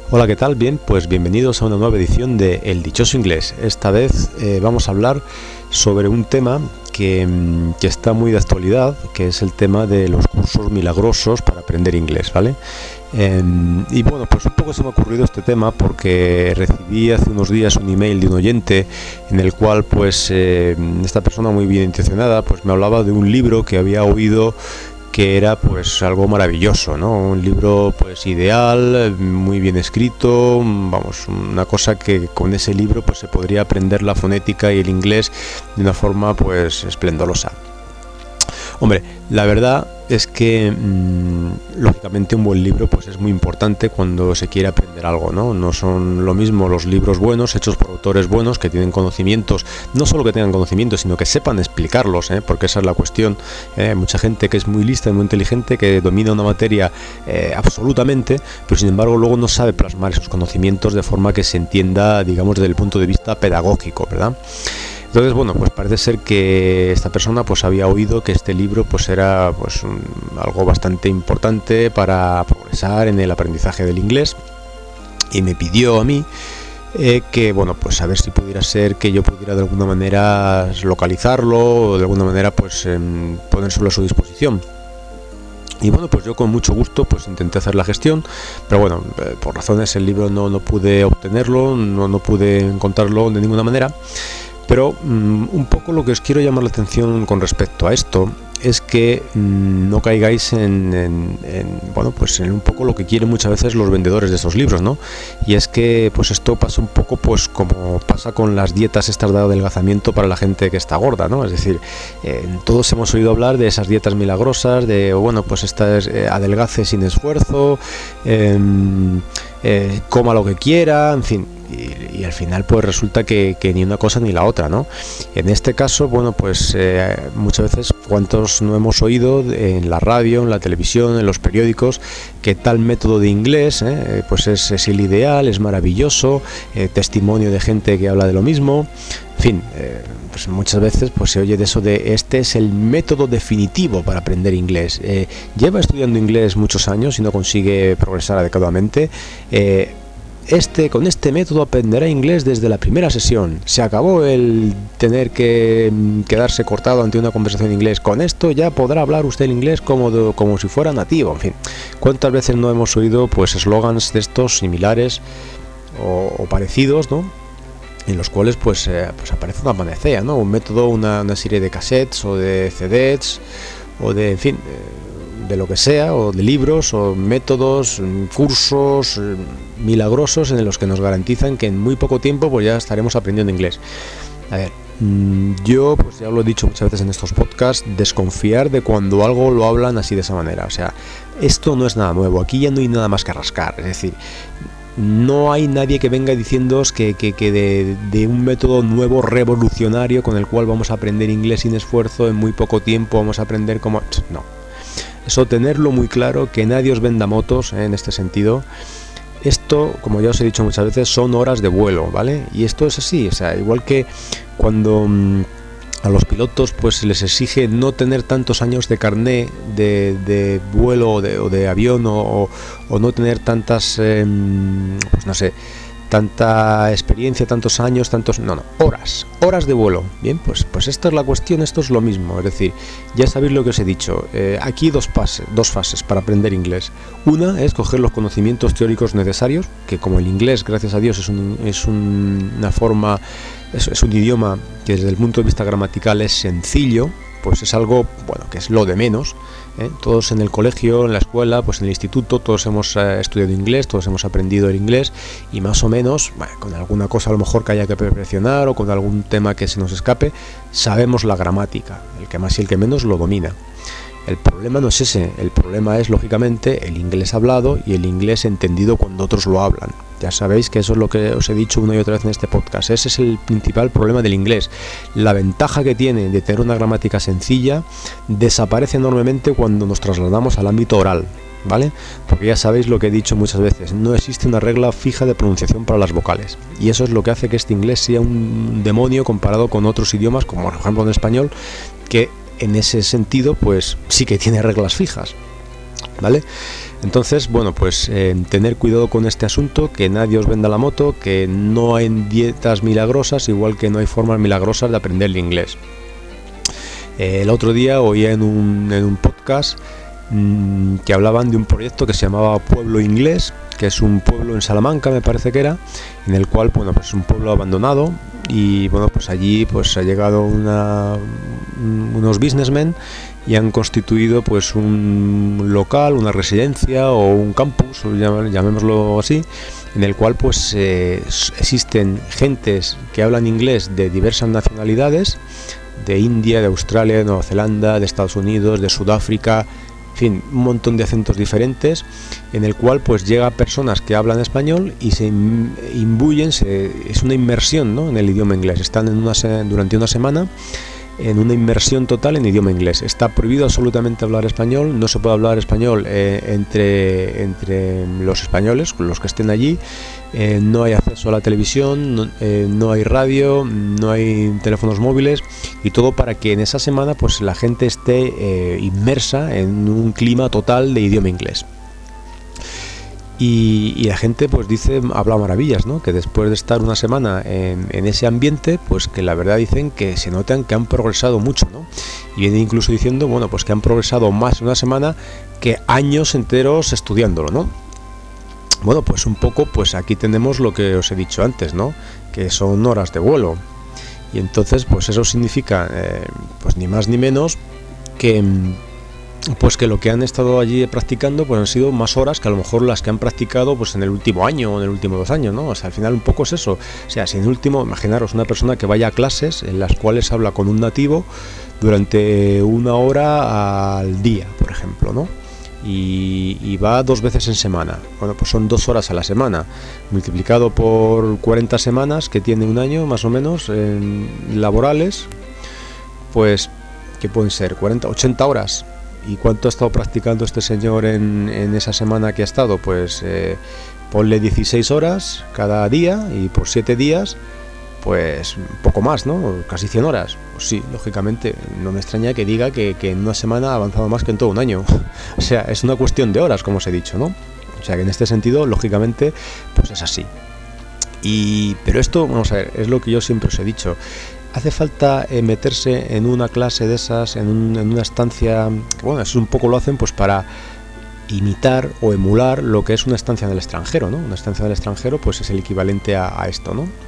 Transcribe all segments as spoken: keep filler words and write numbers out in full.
Hola, ¿qué tal? Bien, pues bienvenidos a una nueva edición de El Dichoso Inglés. Esta vez eh, vamos a hablar sobre un tema que, que está muy de actualidad, que es el tema de los cursos milagrosos para aprender inglés, ¿vale? Eh, y bueno, pues un poco se me ha ocurrido este tema porque recibí hace unos días un email de un oyente en el cual pues eh, esta persona muy bien intencionada pues me hablaba de un libro que había oído que era pues algo maravilloso, ¿no? Un libro pues ideal, muy bien escrito, vamos, una cosa que con ese libro pues se podría aprender la fonética y el inglés de una forma pues esplendorosa. Hombre, la verdad es que mmm, lógicamente un buen libro pues es muy importante cuando se quiere aprender algo, ¿no? No son lo mismo los libros buenos hechos por autores buenos que tienen conocimientos, no solo que tengan conocimientos, sino que sepan explicarlos, ¿eh? Porque esa es la cuestión. ¿eh? Mucha gente que es muy lista y muy inteligente, que domina una materia eh, absolutamente, pero sin embargo luego no sabe plasmar esos conocimientos de forma que se entienda, digamos, desde el punto de vista pedagógico, ¿verdad? Entonces, bueno, pues parece ser que esta persona pues había oído que este libro pues era pues un, algo bastante importante para progresar en el aprendizaje del inglés, y me pidió a mí eh, que, bueno, pues a ver si pudiera ser que yo pudiera de alguna manera localizarlo o de alguna manera pues eh, ponérselo a su disposición. Y bueno, pues yo con mucho gusto pues intenté hacer la gestión, pero bueno, eh, por razones el libro no, no pude obtenerlo, no, no pude encontrarlo de ninguna manera. Pero um, un poco lo que os quiero llamar la atención con respecto a esto es que um, no caigáis en, en, en, bueno, pues en un poco lo que quieren muchas veces los vendedores de estos libros, ¿no? Y es que pues esto pasa un poco pues como pasa con las dietas estas de adelgazamiento para la gente que está gorda, ¿no? Es decir, eh, todos hemos oído hablar de esas dietas milagrosas, de, bueno, pues esta es eh, adelgace sin esfuerzo, eh, eh, coma lo que quiera, en fin. Y, y al final pues resulta que, que ni una cosa ni la otra, ¿no? En este caso, bueno, pues eh, muchas veces, ¿cuántos no hemos oído en la radio, en la televisión, en los periódicos, que tal método de inglés eh, pues es, es el ideal, es maravilloso, eh, testimonio de gente que habla de lo mismo, en fin, eh, pues muchas veces pues se oye de eso de este es el método definitivo para aprender inglés. Eh, lleva estudiando inglés muchos años y no consigue progresar adecuadamente. Eh, Este, con este método aprenderá inglés desde la primera sesión. Se acabó el tener que quedarse cortado ante una conversación en inglés. Con esto ya podrá hablar usted el inglés como, de, como si fuera nativo. En fin, ¿cuántas veces no hemos oído pues eslogans de estos similares o, o parecidos, ¿no? En los cuales pues, eh, pues aparece una panacea, ¿no? Un método, una, una serie de cassettes o de C Ds o de, en fin, eh, de lo que sea, o de libros, o métodos, cursos milagrosos en los que nos garantizan que en muy poco tiempo pues ya estaremos aprendiendo inglés. A ver, yo pues ya lo he dicho muchas veces en estos podcasts, desconfiar de cuando algo lo hablan así de esa manera. O sea, esto no es nada nuevo, aquí ya no hay nada más que rascar, es decir, no hay nadie que venga diciéndoos que, que, que de, de un método nuevo revolucionario con el cual vamos a aprender inglés sin esfuerzo, en muy poco tiempo vamos a aprender como... No. Eso tenerlo muy claro, que nadie os venda motos ¿eh? En este sentido. Esto, como ya os he dicho muchas veces, son horas de vuelo, ¿vale? Y esto es así, o sea, igual que cuando mmm, a los pilotos pues se les exige no tener tantos años de carné de, de vuelo o de, o de avión o, o no tener tantas, eh, pues no sé, tanta experiencia, tantos años, tantos... No, no, horas, horas de vuelo. Bien, pues, pues esta es la cuestión, esto es lo mismo. Es decir, ya sabéis lo que os he dicho. Eh, aquí dos fases, dos fases para aprender inglés. Una es coger los conocimientos teóricos necesarios, que como el inglés, gracias a Dios, es, un, es un, una forma, es, es un idioma que desde el punto de vista gramatical es sencillo, pues es algo, bueno, que es lo de menos. ¿eh? Todos en el colegio, en la escuela, pues en el instituto, todos hemos eh, estudiado inglés, todos hemos aprendido el inglés y más o menos, bueno, con alguna cosa a lo mejor que haya que perfeccionar o con algún tema que se nos escape, sabemos la gramática, el que más y el que menos lo domina. El problema no es ese, el problema es lógicamente el inglés hablado y el inglés entendido cuando otros lo hablan. Ya sabéis que eso es lo que os he dicho una y otra vez en este podcast. Ese es el principal problema del inglés. La ventaja que tiene de tener una gramática sencilla desaparece enormemente cuando nos trasladamos al ámbito oral, ¿vale? Porque ya sabéis lo que he dicho muchas veces, no existe una regla fija de pronunciación para las vocales. Y eso es lo que hace que este inglés sea un demonio comparado con otros idiomas, como por ejemplo en español, que en ese sentido pues sí que tiene reglas fijas, ¿vale? Entonces, bueno, pues eh, tener cuidado con este asunto, que nadie os venda la moto, que no hay dietas milagrosas, igual que no hay formas milagrosas de aprender el inglés. Eh, el otro día oía en un, en un podcast mmm, que hablaban de un proyecto que se llamaba Pueblo Inglés, que es un pueblo en Salamanca, me parece que era, en el cual, bueno, pues es un pueblo abandonado y, bueno, pues allí pues ha llegado una, unos businessmen y han constituido pues un local, una residencia o un campus, llamémoslo así, en el cual pues eh, existen gentes que hablan inglés de diversas nacionalidades, de India, de Australia, de Nueva Zelanda, de Estados Unidos, de Sudáfrica, en fin, un montón de acentos diferentes, en el cual pues llega personas que hablan español y se imbuyen, se, es una inmersión, ¿no?, en el idioma inglés. Están en una, durante una semana en una inmersión total en idioma inglés. Está prohibido absolutamente hablar español, no se puede hablar español eh, entre, entre los españoles, los que estén allí, eh, no hay acceso a la televisión, no, eh, no hay radio, no hay teléfonos móviles, y todo para que en esa semana pues la gente esté eh, inmersa en un clima total de idioma inglés. Y, y la gente pues dice, habla maravillas, ¿no?, que después de estar una semana en, en ese ambiente, pues que la verdad dicen que se notan que han progresado mucho, ¿no? Y vienen incluso diciendo, bueno, pues que han progresado más en una semana que años enteros estudiándolo, ¿no? Bueno, pues un poco, pues aquí tenemos lo que os he dicho antes, ¿no?, que son horas de vuelo. Y entonces, pues eso significa, eh, pues ni más ni menos que pues que lo que han estado allí practicando pues han sido más horas que a lo mejor las que han practicado pues en el último año o en el último dos años, ¿no? O sea, al final un poco es eso. O sea, si en el último, imaginaros una persona que vaya a clases en las cuales habla con un nativo durante una hora al día, por ejemplo, ¿no? Y, y va dos veces en semana. Bueno, pues son dos horas a la semana, multiplicado por cuarenta semanas que tiene un año más o menos en laborales, pues que pueden ser cuarenta, ochenta horas. ¿Y cuánto ha estado practicando este señor en, en esa semana que ha estado? Pues eh, ponle dieciséis horas cada día, y por siete días, pues un poco más, ¿no? Casi cien horas. Pues sí, lógicamente, no me extraña que diga que, que en una semana ha avanzado más que en todo un año. O sea, es una cuestión de horas, como os he dicho, ¿no? O sea, que en este sentido, lógicamente, pues es así. Y, pero esto, vamos a ver, es lo que yo siempre os he dicho. Hace falta eh, meterse en una clase de esas, en, un, en una estancia, que bueno, eso un poco lo hacen pues para imitar o emular lo que es una estancia en el extranjero, ¿no? Una estancia en el extranjero pues es el equivalente a, a esto, ¿no?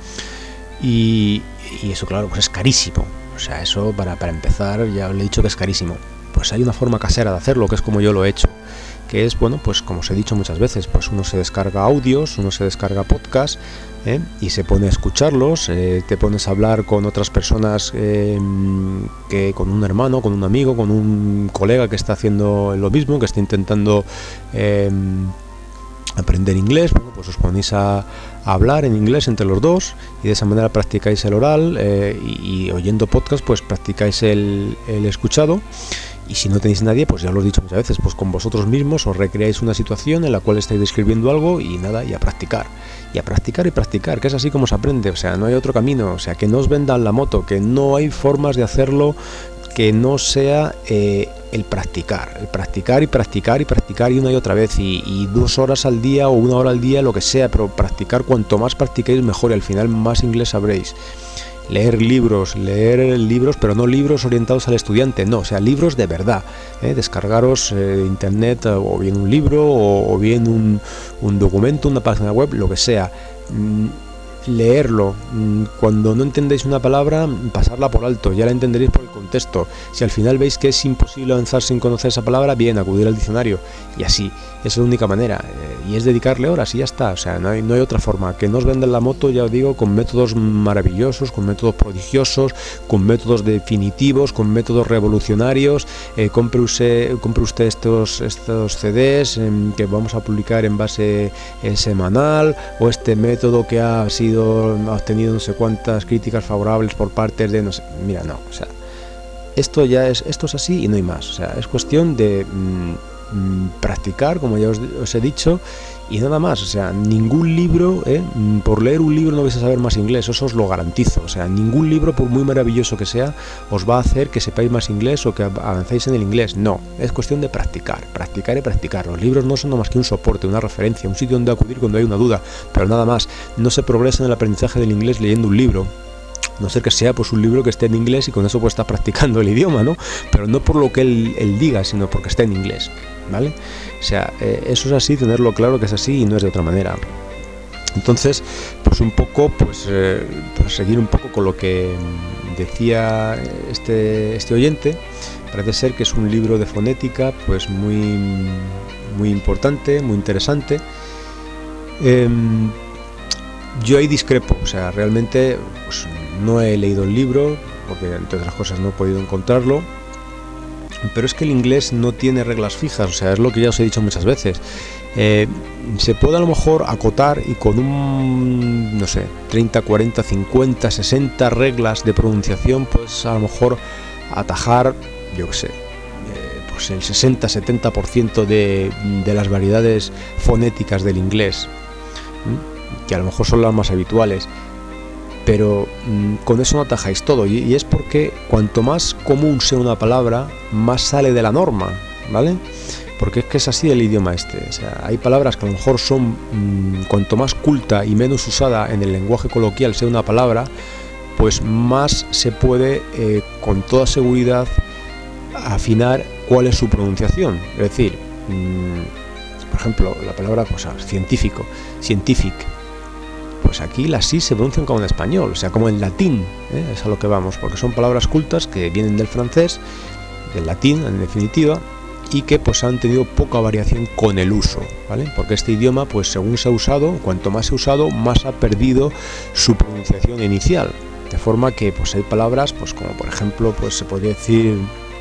Y, y eso, claro, pues es carísimo. O sea, eso para, para empezar, ya os he dicho que es carísimo. Pues hay una forma casera de hacerlo, que es como yo lo he hecho, que es, bueno, pues como os he dicho muchas veces, pues uno se descarga audios, uno se descarga podcasts, ¿eh? Y se pone a escucharlos, eh, te pones a hablar con otras personas, eh, que con un hermano, con un amigo, con un colega que está haciendo lo mismo, que está intentando eh, aprender inglés. Bueno, pues os ponéis a, a hablar en inglés entre los dos y de esa manera practicáis el oral, eh, y, y oyendo podcast pues practicáis el, el escuchado. Y si no tenéis nadie, pues ya lo he dicho muchas veces, pues con vosotros mismos os recreáis una situación en la cual estáis describiendo algo y nada, y a practicar, y a practicar y practicar, que es así como se aprende. O sea, no hay otro camino. O sea, que no os vendan la moto, que no hay formas de hacerlo que no sea eh, el practicar, el practicar y practicar y practicar y una y otra vez, y, y dos horas al día o una hora al día, lo que sea, pero practicar, cuanto más practiquéis mejor, y al final más inglés sabréis. Leer libros, leer libros, pero no libros orientados al estudiante, no, o sea, libros de verdad, ¿eh? Descargaros eh, de internet, o bien un libro, o, o bien un, un documento, una página web, lo que sea. Mm, leerlo, cuando no entendéis una palabra, pasarla por alto, ya la entenderéis por el contexto. Si al final veis que es imposible avanzar sin conocer esa palabra, bien, acudir al diccionario, y así, esa es la única manera, eh, y es dedicarle horas y ya está. O sea, no hay, no hay otra forma. Que no os vendan la moto, ya os digo, con métodos maravillosos, con métodos prodigiosos, con métodos definitivos, con métodos revolucionarios. eh, compre, usted, compre usted estos, estos C Ds eh, que vamos a publicar en base eh, semanal, o este método que ha sido ha obtenido no sé cuántas críticas favorables por parte de no sé. Mira, no, o sea, esto ya es esto es así y no hay más. O sea, es cuestión de mmm, practicar, como ya os, os he dicho, y nada más. O sea, ningún libro, ¿eh? por leer un libro no vais a saber más inglés, eso os lo garantizo. O sea, ningún libro, por muy maravilloso que sea, os va a hacer que sepáis más inglés o que avancéis en el inglés. No, es cuestión de practicar, practicar y practicar. Los libros no son más que un soporte, una referencia, un sitio donde acudir cuando hay una duda, pero nada más. No se progresa en el aprendizaje del inglés leyendo un libro, no ser que sea pues un libro que esté en inglés y con eso pues estás practicando el idioma, ¿no? Pero no por lo que él, él diga, sino porque está en inglés, ¿vale? O sea, eh, eso es así, tenerlo claro que es así y no es de otra manera. Entonces, pues un poco, pues, eh, pues seguir un poco con lo que decía este, este oyente. Parece ser que es un libro de fonética pues muy, muy importante, muy interesante. Eh, yo ahí discrepo, o sea, realmente pues, no he leído el libro, porque entre otras cosas no he podido encontrarlo, pero es que el inglés no tiene reglas fijas, o sea, es lo que ya os he dicho muchas veces. Eh, se puede a lo mejor acotar y con un, no sé, treinta, cuarenta, cincuenta, sesenta reglas de pronunciación, pues a lo mejor atajar, yo qué sé, eh, pues el sesenta, setenta por ciento de, de las variedades fonéticas del inglés, ¿sí? Que a lo mejor son las más habituales, pero mmm, con eso no atajáis todo, y, y es porque cuanto más común sea una palabra, más sale de la norma, ¿vale? Porque es que es así el idioma este, o sea, hay palabras que a lo mejor son, mmm, cuanto más culta y menos usada en el lenguaje coloquial sea una palabra, pues más se puede eh, con toda seguridad afinar cuál es su pronunciación. Es decir, mmm, por ejemplo, la palabra pues, científico, scientific, pues aquí las sí se pronuncian como en español, o sea, como en latín, ¿eh? Es a lo que vamos, porque son palabras cultas que vienen del francés, del latín en definitiva, y que pues han tenido poca variación con el uso, ¿vale? Porque este idioma, pues según se ha usado, cuanto más se ha usado, más ha perdido su pronunciación inicial, de forma que pues hay palabras, pues como por ejemplo, pues se podría decir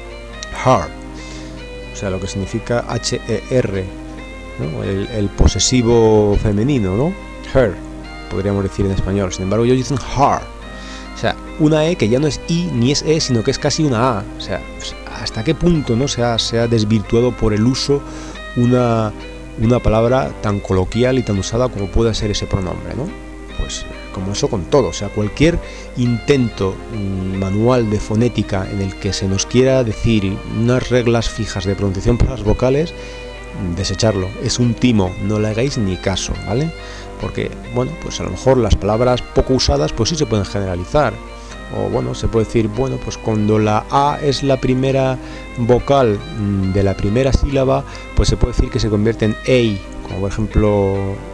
her, o sea, lo que significa H E R, ¿no? el, el posesivo femenino, ¿no? Her, podríamos decir en español. Sin embargo, ellos dicen her, o sea, una E que ya no es I ni es E, sino que es casi una A. O sea, hasta qué punto no se ha, se ha desvirtuado por el uso una, una palabra tan coloquial y tan usada como puede ser ese pronombre, ¿no? Pues como eso con todo, o sea, cualquier intento mmm, manual de fonética en el que se nos quiera decir unas reglas fijas de pronunciación para las vocales, desecharlo, es un timo, no le hagáis ni caso, ¿vale? Porque, bueno, pues a lo mejor las palabras poco usadas pues sí se pueden generalizar, o bueno, se puede decir, bueno, pues cuando la A es la primera vocal de la primera sílaba, pues se puede decir que se convierte en A, como por ejemplo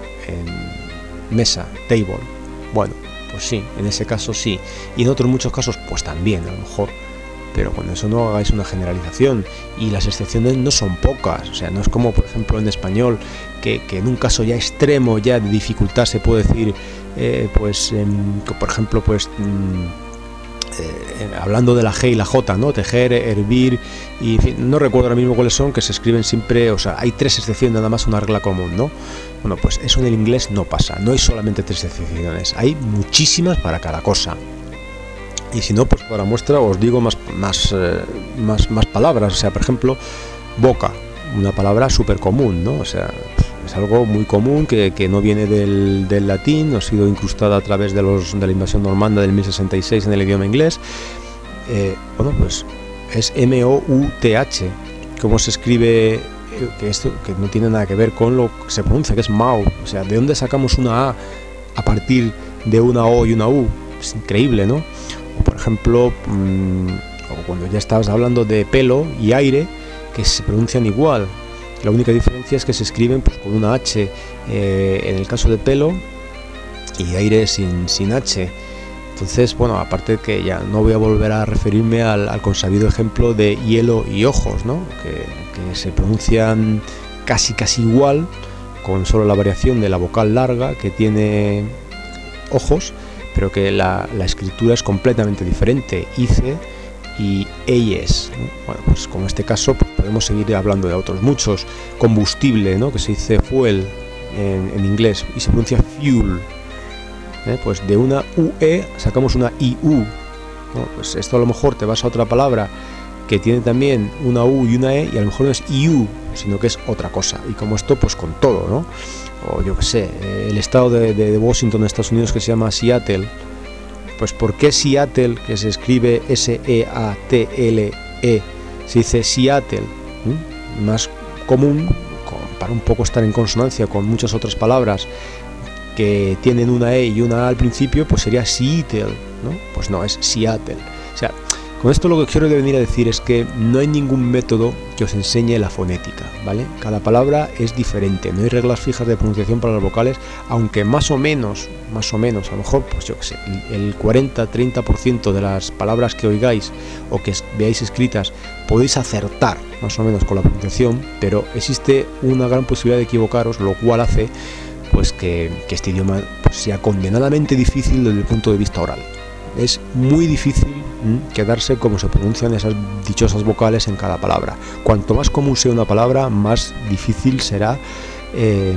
en mesa, table. Bueno, pues sí, en ese caso sí, y en otros muchos casos pues también, a lo mejor, pero con eso no hagáis una generalización, y las excepciones no son pocas, o sea, no es como por ejemplo en español, que, que en un caso ya extremo ya de dificultad se puede decir, eh, pues, eh, por ejemplo, pues, eh, hablando de la G y la J, ¿no? Tejer, hervir, y en fin, no recuerdo ahora mismo cuáles son, que se escriben siempre, o sea, hay tres excepciones, nada más una regla común, ¿no? Bueno, pues eso en el inglés no pasa, no hay solamente tres excepciones, hay muchísimas para cada cosa. Y si no, pues para muestra os digo más, más, eh, más, más palabras. O sea, por ejemplo, boca, una palabra súper común, ¿no? O sea, es algo muy común que, que no viene del, del latín, no ha sido incrustada a través de, los, de la invasión normanda del mil sesenta y seis en el idioma inglés. Eh, bueno, pues es M O U T H. ¿Cómo se escribe? Que esto que no tiene nada que ver con lo que se pronuncia, que es mouth. O sea, ¿de dónde sacamos una A a partir de una O y una U? Es increíble, ¿no? Por ejemplo, mmm, o cuando ya estabas hablando de pelo y aire, que se pronuncian igual. La única diferencia es que se escriben pues, con una H eh, en el caso de pelo y aire sin, sin H. Entonces, bueno, aparte que ya no voy a volver a referirme al, al consabido ejemplo de hielo y ojos, ¿no? Que, que se pronuncian casi casi igual, con solo la variación de la vocal larga que tiene ojos, pero que la, la escritura es completamente diferente, ice y eyes, ¿no? Bueno, pues como en este caso pues podemos seguir hablando de otros muchos. Combustible, ¿no? Que se dice fuel en, en inglés y se pronuncia fuel, ¿eh? Pues de una U E sacamos una I U, ¿no? Pues esto a lo mejor te vas a otra palabra que tiene también una U y una E, y a lo mejor no es iu, sino que es otra cosa. Y como esto, pues con todo, ¿no? O yo qué sé, el estado de, de, de Washington, Estados Unidos, que se llama Seattle, pues ¿por qué Seattle, que se escribe S E A T L E, se dice Seattle? ¿Mm? Más común, con, para un poco estar en consonancia con muchas otras palabras que tienen una E y una A al principio, pues sería Seattle, ¿no? Pues no, es Seattle. O sea, con esto lo que quiero venir a decir es que no hay ningún método que os enseñe la fonética, ¿vale? Cada palabra es diferente, no hay reglas fijas de pronunciación para las vocales, aunque más o menos, más o menos, a lo mejor, pues yo qué sé, el cuarenta a treinta por ciento de las palabras que oigáis o que veáis escritas podéis acertar más o menos con la pronunciación, pero existe una gran posibilidad de equivocaros, lo cual hace pues que, que este idioma pues, sea condenadamente difícil desde el punto de vista oral. Es muy difícil ¿m? quedarse como se pronuncian esas dichosas vocales en cada palabra. Cuanto más común sea una palabra, más difícil será eh,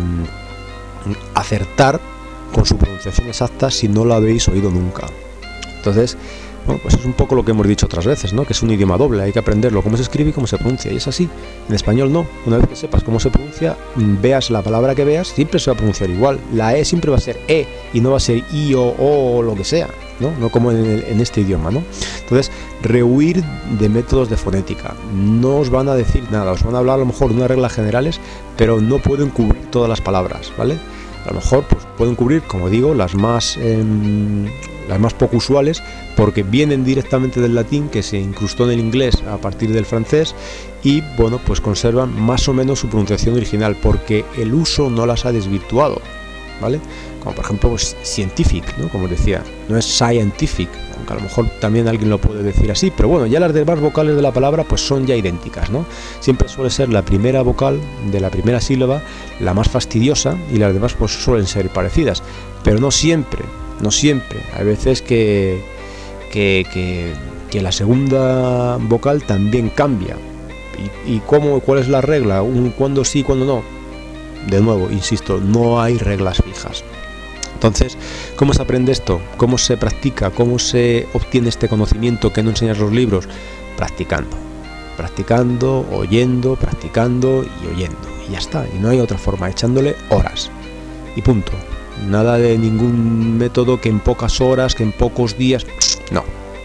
acertar con su pronunciación exacta si no la habéis oído nunca. Entonces, bueno, pues es un poco lo que hemos dicho otras veces, ¿no? Que es un idioma doble, hay que aprenderlo, cómo se escribe y cómo se pronuncia, y es así. En español no, una vez que sepas cómo se pronuncia, veas la palabra que veas, siempre se va a pronunciar igual. La E siempre va a ser E y no va a ser I o O o lo que sea, ¿no? No como en, el, en este idioma, ¿no? Entonces, rehuir de métodos de fonética. No os van a decir nada, os van a hablar a lo mejor de unas reglas generales, pero no pueden cubrir todas las palabras, ¿vale? A lo mejor pues, pueden cubrir, como digo, las más... Eh, las más poco usuales, porque vienen directamente del latín, que se incrustó en el inglés a partir del francés, y bueno, pues conservan más o menos su pronunciación original, porque el uso no las ha desvirtuado, ¿vale? Como por ejemplo, pues scientific, ¿no? Como decía, no es scientific, aunque a lo mejor también alguien lo puede decir así, pero bueno, ya las demás vocales de la palabra pues son ya idénticas, ¿no? Siempre suele ser la primera vocal de la primera sílaba la más fastidiosa, y las demás pues suelen ser parecidas, pero no siempre. No siempre, hay veces que, que, que, que la segunda vocal también cambia. ¿Y, y cómo, cuál es la regla? Un, ¿Cuándo sí, cuándo no? De nuevo, insisto, no hay reglas fijas. Entonces, ¿cómo se aprende esto? ¿Cómo se practica? ¿Cómo se obtiene este conocimiento que no enseñan los libros? Practicando. Practicando, oyendo, practicando y oyendo. Y ya está, y no hay otra forma, echándole horas. Y punto. Nada de ningún método que en pocas horas, que en pocos días, no.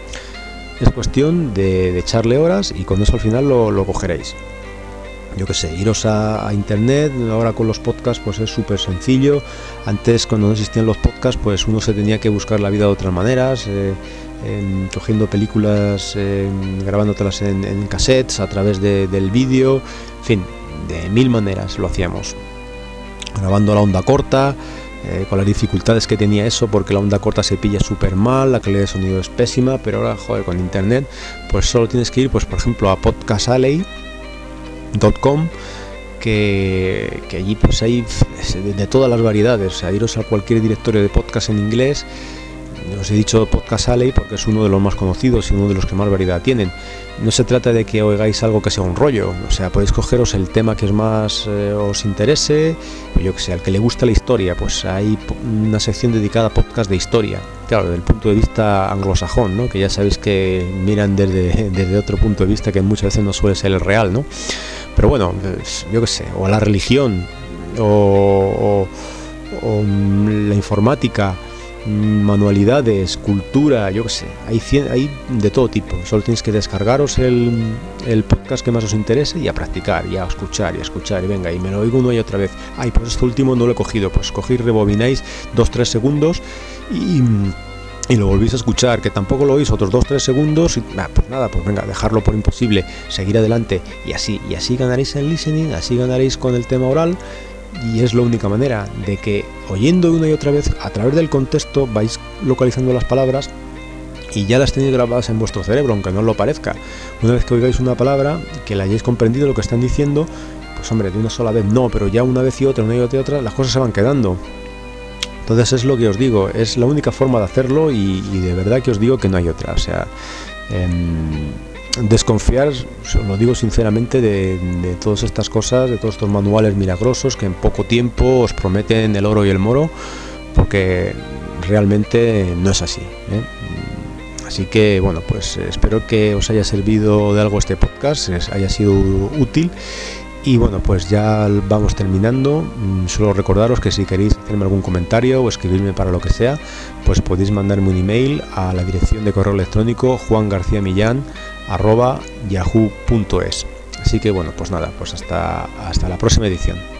Es cuestión de, de echarle horas, y con eso al final lo, lo cogeréis. Yo qué sé, iros a, a internet, ahora con los podcasts pues es súper sencillo. Antes, cuando no existían los podcasts, pues uno se tenía que buscar la vida de otras maneras, eh, eh, cogiendo películas, eh, grabándotelas en, en cassettes, a través de, del vídeo, en fin, de mil maneras lo hacíamos. Grabando la onda corta, Eh, con las dificultades que tenía eso, porque la onda corta se pilla súper mal, la calidad de sonido es pésima, pero ahora, joder, con internet, pues solo tienes que ir, pues por ejemplo, a podcast alley punto com, que, que allí pues hay de, de todas las variedades, o sea, iros a cualquier directorio de podcast en inglés. Os he dicho Podcast Alley porque es uno de los más conocidos y uno de los que más variedad tienen. No se trata de que oigáis algo que sea un rollo, o sea, podéis cogeros el tema que es más eh, os interese, yo que sé, al que le gusta la historia, pues hay una sección dedicada a podcast de historia, claro, desde el punto de vista anglosajón, ¿no? Que ya sabéis que miran desde, desde otro punto de vista que muchas veces no suele ser el real, ¿no? Pero bueno, yo que sé, o a la religión, o, o, o la informática, manualidades, cultura, yo qué sé, hay, cien, hay de todo tipo. Solo tenéis que descargaros el, el podcast que más os interese y a practicar, y a escuchar, y a escuchar, y venga, y me lo oigo una y otra vez. Ay, pues esto último no lo he cogido, pues cogéis, rebobináis dos tres segundos y, y lo volvéis a escuchar, que tampoco lo oís otros dos tres segundos, y ah, pues nada, pues venga, dejarlo por imposible, seguir adelante, y así, y así ganaréis el listening, así ganaréis con el tema oral. Y es la única manera de que, oyendo una y otra vez, a través del contexto, vais localizando las palabras y ya las tenéis grabadas en vuestro cerebro, aunque no os lo parezca. Una vez que oigáis una palabra, que la hayáis comprendido lo que están diciendo, pues hombre, de una sola vez no, pero ya una vez y otra, una y otra y otra, las cosas se van quedando. Entonces es lo que os digo, es la única forma de hacerlo, y, y de verdad que os digo que no hay otra. O sea, eh, desconfiar, os lo digo sinceramente, de, de todas estas cosas, de todos estos manuales milagrosos que en poco tiempo os prometen el oro y el moro, porque realmente no es así, ¿eh? Así que bueno, pues espero que os haya servido de algo este podcast, haya sido útil. Y bueno, pues ya vamos terminando. Solo recordaros que si queréis hacerme algún comentario o escribirme para lo que sea, pues podéis mandarme un email a la dirección de correo electrónico juangarciamillán arroba yahoo punto es. Así que bueno, pues nada, pues hasta, hasta la próxima edición.